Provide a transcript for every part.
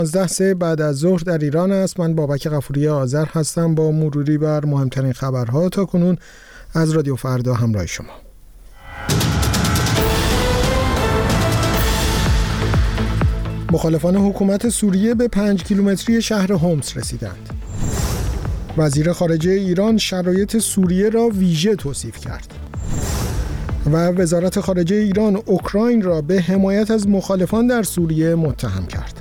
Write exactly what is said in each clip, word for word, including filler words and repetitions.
پانزده سه بعد از ظهر در ایران است. من بابک غفوری آذر هستم با مروری بر مهمترین خبرها تا کنون از رادیو فردا همراه شما. مخالفان حکومت سوریه به پنج کیلومتری شهر حمص رسیدند. وزیر خارجه ایران شرایط سوریه را ویژه توصیف کرد. و وزارت خارجه ایران اوکراین را به حمایت از مخالفان در سوریه متهم کرد.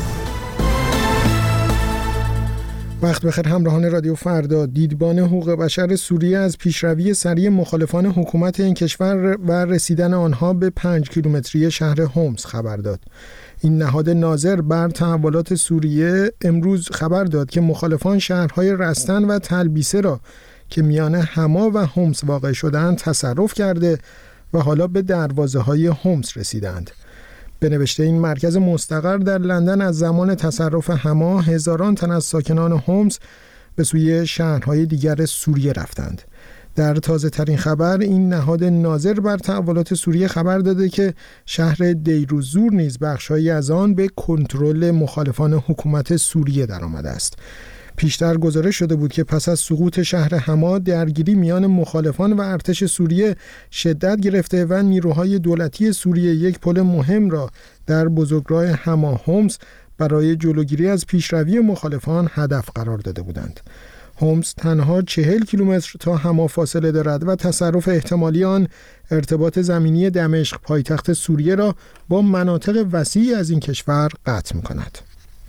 وقت بخیر همراهان رادیو فردا. دیدبان حقوق بشر سوریه از پیشروی سریع مخالفان حکومت این کشور و رسیدن آنها به پنج کیلومتری شهر حمص خبر داد. این نهاد ناظر بر تحولات سوریه امروز خبر داد که مخالفان شهرهای رستن و تلبیسه را که میان حما و حمص واقع شدند تصرف کرده و حالا به دروازه‌های حمص رسیدند. به نوشته این مرکز مستقر در لندن، از زمان تصرف حما هزاران تن از ساکنان حمص به سوی شهرهای دیگر سوریه رفتند. در تازه ترین خبر این نهاد ناظر بر تحولات سوریه خبر داده که شهر دیروزور نیز بخش‌هایی از آن به کنترل مخالفان حکومت سوریه درآمده است. پیشتر گزارش شده بود که پس از سقوط شهر حما درگیری میان مخالفان و ارتش سوریه شدت گرفته و نیروهای دولتی سوریه یک پل مهم را در بزرگراه حما حمص برای جلوگیری از پیشروی مخالفان هدف قرار داده بودند. حمص تنها چهل کیلومتر تا حما فاصله دارد و تصرف احتمالی آن ارتباط زمینی دمشق پایتخت سوریه را با مناطق وسیعی از این کشور قطع می‌کند.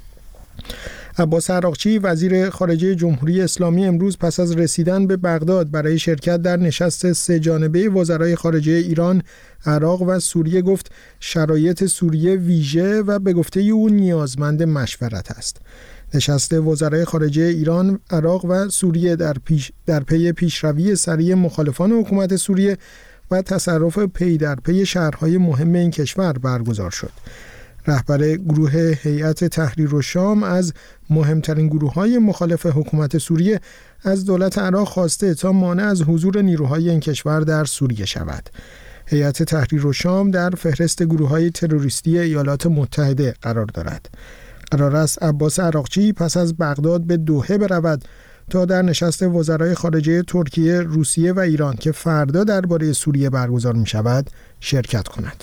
عباس عراقچی وزیر خارجه جمهوری اسلامی امروز پس از رسیدن به بغداد برای شرکت در نشست سه جانبه وزرای خارجه ایران، عراق و سوریه گفت شرایط سوریه ویژه و به گفته او نیازمند مشورت است. نشست وزرای خارجه ایران، عراق و سوریه در پیش در پی پیشروی سریع مخالفان حکومت سوریه و تصرف پی در پی شهرهای مهم این کشور برگزار شد. رهبر گروه هیئت تحریر الشام از مهمترین گروه‌های مخالف حکومت سوریه از دولت عراق خواسته تا مانع از حضور نیروهای این کشور در سوریه شود. هیئت تحریر الشام در فهرست گروه‌های تروریستی ایالات متحده قرار دارد. قرار است عباس عراقچی پس از بغداد به دوحه برود تا در نشست وزرای خارجه ترکیه، روسیه و ایران که فردا درباره سوریه برگزار می‌شود شرکت کند.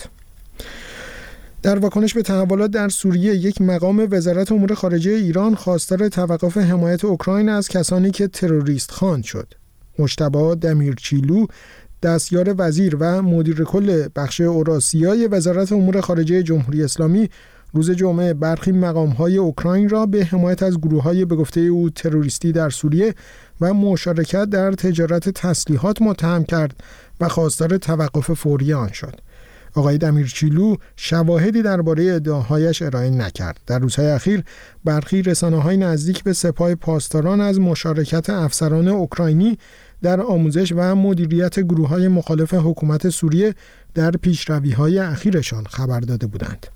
در واکنش به تحولات در سوریه، یک مقام وزارت امور خارجه ایران خواستار توقف حمایت اوکراین از کسانی که تروریست خواند شد. مجتبی دمیرچیلو، دستیار وزیر و مدیر کل بخش اوراسیای وزارت امور خارجه جمهوری اسلامی، روز جمعه برخی مقام‌های اوکراین را به حمایت از گروه‌های به گفته او تروریستی در سوریه و مشارکت در تجارت تسلیحات متهم کرد و خواستار توقف فوری آن شد. آقای دمیرچیلو شواهدی درباره ادعاهایش ارائه نکرد. در روزهای اخیر برخی رسانه‌های نزدیک به سپاه پاسداران از مشارکت افسران اوکراینی در آموزش و مدیریت گروه‌های مخالف حکومت سوریه در پیشروی‌های اخیرشان خبر داده بودند.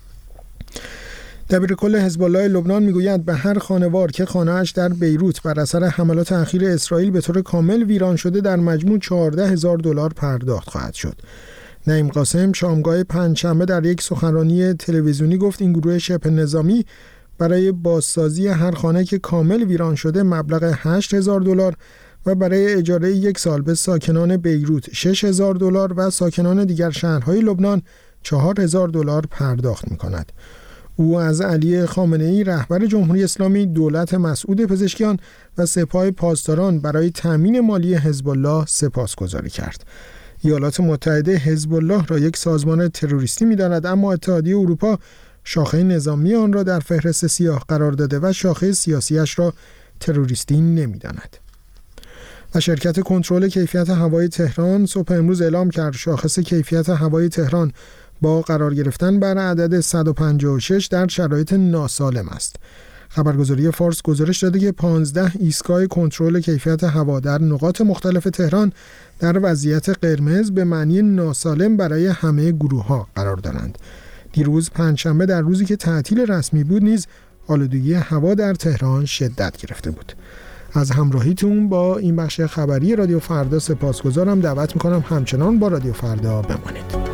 دبیرکل حزب الله لبنان میگوید به هر خانوار که خانه‌اش در بیروت بر اثر حملات اخیر اسرائیل به طور کامل ویران شده در مجموع چهارده هزار دلار پرداخت خواهد شد. نعیم قاسم شامگاه پنجشنبه در یک سخنرانی تلویزیونی گفت این گروه شبه نظامی برای بازسازی هر خانه که کامل ویران شده مبلغ هشت هزار دلار و برای اجاره یک سال به ساکنان بیروت شش هزار دلار و ساکنان دیگر شهرهای لبنان چهار هزار دلار پرداخت می‌کند. او از علی خامنه‌ای رهبر جمهوری اسلامی، دولت مسعود پزشکیان و سپاه پاسداران برای تأمین مالی حزب الله سپاسگزاری کرد. ایالات متحده حزب الله را یک سازمان تروریستی می‌داند، اما اتحادیه اروپا شاخه نظامی آن را در فهرست سیاه قرار داده و شاخه سیاسیش را تروریستی نمی‌داند. و شرکت کنترل کیفیت هوای تهران صبح امروز اعلام کرد شاخص کیفیت هوای تهران با قرار گرفتن بر عدد صد و پنجاه و شش در شرایط ناسالم است. خبرگزاری فارس گزارش داده که پانزده ایستگاه کنترل کیفیت هوا در نقاط مختلف تهران در وضعیت قرمز به معنی ناسالم برای همه گروه‌ها قرار دارند. دیروز پنجشنبه در روزی که تعطیل رسمی بود نیز آلودگی هوا در تهران شدت گرفته بود. از همراهیتون با این بخش خبری رادیو فردا سپاسگزارم. دعوت می‌کنم همچنان با رادیو فردا بمانید.